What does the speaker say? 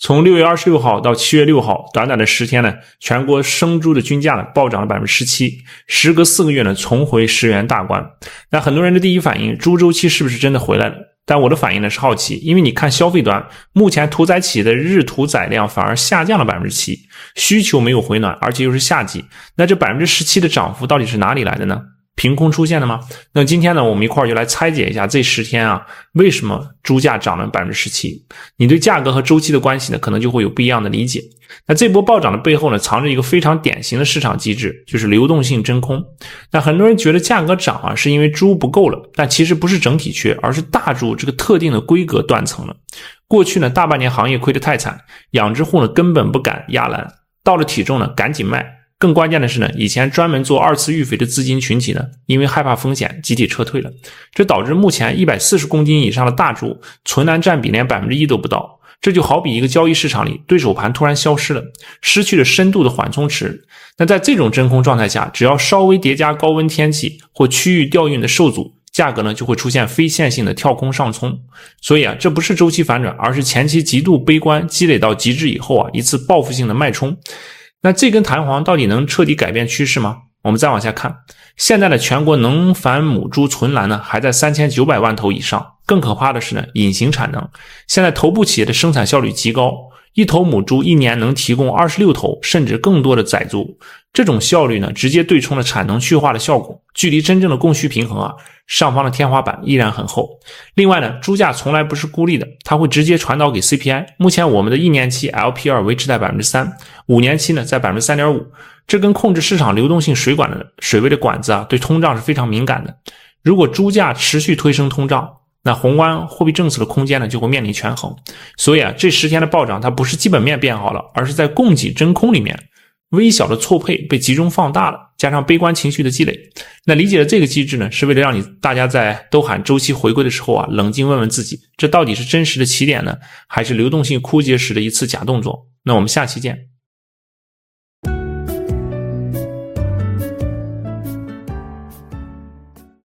从6月26号到7月6号，短短的10天呢，全国生猪的均价呢暴涨了 17%， 时隔4个月呢重回10元大关。那很多人的第一反应，猪周期是不是真的回来了？但我的反应呢是好奇，因为你看消费端，目前屠宰企业的日屠宰量反而下降了 7%， 需求没有回暖，而且又是夏季，那这 17% 的涨幅到底是哪里来的呢？凭空出现的吗？那今天呢，我们一块儿就来拆解一下这10天啊，为什么猪价涨了 17%？ 你对价格和周期的关系呢，可能就会有不一样的理解。那这波暴涨的背后呢，藏着一个非常典型的市场机制，就是流动性真空。那很多人觉得价格涨啊，是因为猪不够了，但其实不是整体缺，而是大猪这个特定的规格断层了。过去呢，大半年行业亏得太惨，养殖户呢根本不敢压栏，到了体重呢赶紧卖。更关键的是呢，以前专门做2次育肥的资金群体呢，因为害怕风险集体撤退了，这导致目前140公斤以上的大猪存栏占比连 1% 都不到。这就好比一个交易市场里对手盘突然消失了，失去了深度的缓冲池。那在这种真空状态下，只要稍微叠加高温天气或区域调运的受阻，价格呢就会出现非线性的跳空上冲。所以啊，这不是周期反转，而是前期极度悲观积累到极致以后啊，一次报复性的脉冲。那这根弹簧到底能彻底改变趋势吗？我们再往下看，现在的全国能繁母猪存栏呢还在3900万头以上。更可怕的是呢，隐形产能。现在头部企业的生产效率极高，一头母猪一年能提供26头甚至更多的仔猪。这种效率呢，直接对冲了产能去化的效果，距离真正的供需平衡啊，上方的天花板依然很厚。另外呢，猪价从来不是孤立的，它会直接传导给 CPI。目前我们的1年期 LPR 维持在 3%，5年期呢在 3.5%， 这跟控制市场流动性水位的管子啊，对通胀是非常敏感的。如果猪价持续推升通胀，那宏观货币政策的空间呢就会面临权衡。所以啊，这10天的暴涨它不是基本面变好了，而是在供给真空里面微小的错配被集中放大了，加上悲观情绪的积累。那理解了这个机制呢，是为了让大家在都喊周期回归的时候啊，冷静问问自己，这到底是真实的起点呢，还是流动性枯竭时的一次假动作？那我们下期见。